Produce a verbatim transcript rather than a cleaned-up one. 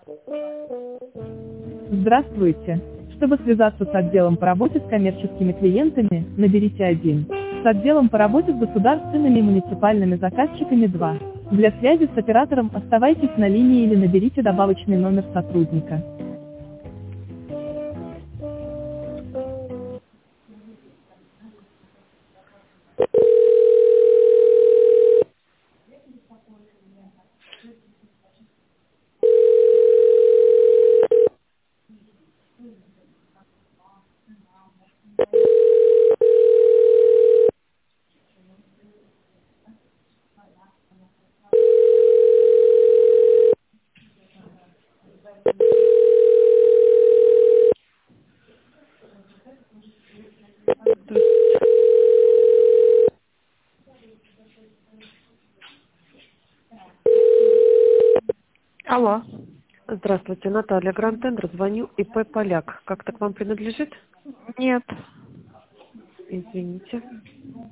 Здравствуйте. Чтобы связаться с отделом по работе с коммерческими клиентами, наберите один. С отделом по работе с государственными и муниципальными заказчиками два. Для связи с оператором оставайтесь на линии или наберите добавочный номер сотрудника. Алло. Здравствуйте, Наталья, Гранд Тендер, звоню ИП «Поляк». Как-то к вам принадлежит? Нет. Извините.